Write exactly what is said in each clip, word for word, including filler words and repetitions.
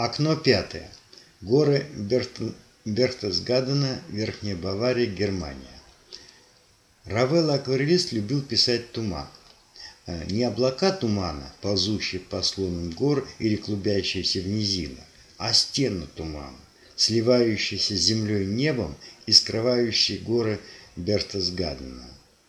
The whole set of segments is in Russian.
Окно пятое. Горы Берхт- Берхтесгадена, Верхняя Бавария, Германия. Равелл акварелист любил писать туман. Э, Не облака тумана, ползущие по склонам гор или клубящиеся в низинах, а стены тумана, сливающиеся с землей небом и скрывающие горы Берхтесгадена.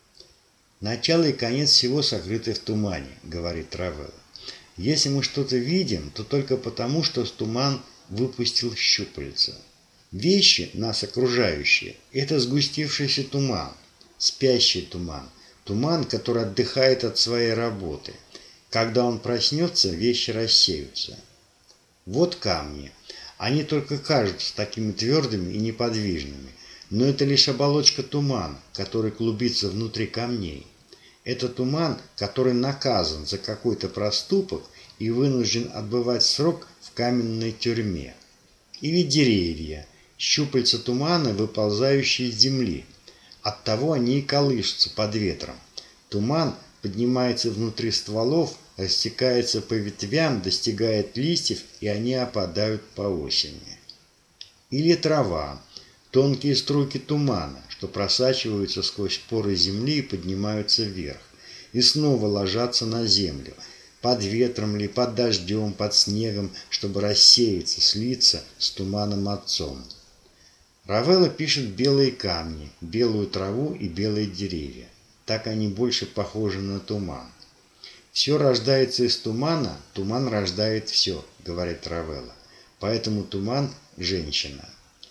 Начало и конец всего сокрыты в тумане, говорит Равелл. Если мы что-то видим, то только потому, что туман выпустил щупальца. Вещи, нас окружающие, это сгустившийся туман, спящий туман, туман, который отдыхает от своей работы. Когда он проснется, вещи рассеются. Вот камни. Они только кажутся такими твердыми и неподвижными, но это лишь оболочка тумана, который клубится внутри камней. Это туман, который наказан за какой-то проступок и вынужден отбывать срок в каменной тюрьме. Или деревья, щупальца тумана, выползающие из земли. Оттого они и колышутся под ветром. Туман поднимается внутри стволов, растекается по ветвям, достигает листьев, и они опадают по осени. Или трава, тонкие струйки тумана, что просачиваются сквозь поры земли и поднимаются вверх, и снова ложатся на землю, под ветром ли, под дождем, под снегом, чтобы рассеяться, слиться с туманом отцом. Равелл пишет белые камни, белую траву и белые деревья. Так они больше похожи на туман. Все рождается из тумана, туман рождает все, говорит Равелл. Поэтому туман – женщина.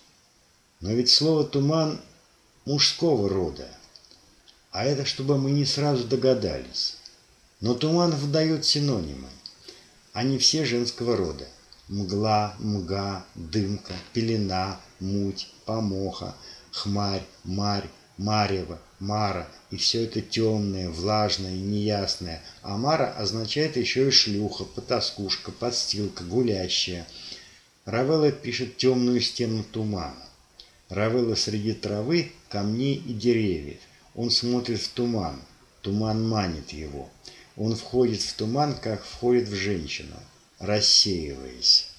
Но ведь слово «туман» мужского рода, а это чтобы мы не сразу догадались. Но туман выдает синонимы. Они все женского рода. Мгла, мга, дымка, пелена, муть, помоха, хмарь, марь, марево, мара. И все это темное, влажное и неясное. А мара означает еще и шлюха, потаскушка, подстилка, гулящая. Равелл пишет темную стену тумана. Равелл среди травы, камней и деревьев. Он смотрит в туман. Туман манит его. Он входит в туман, как входит в женщину, рассеиваясь.